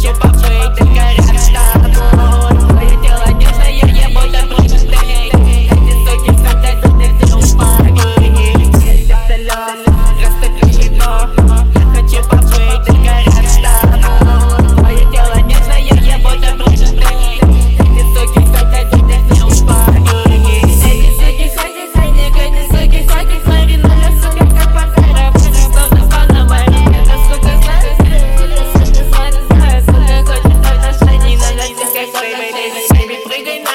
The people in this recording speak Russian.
хочу побыть только рядом с тобой. Твое тело нежное, я будто прочитаю. Эти суки хотят быть трупами. Сердце лед, растопи его. Я хочу побыть только рядом с тобой. Твое тело нежное, я будто прочитаю. Эти суки хотят быть трупами. Эти суки хотят, смотри на меня, сука, как пантера. Словно Панама. Эта сука знает, сука хочет отношений, но для всех как baby, прыгай на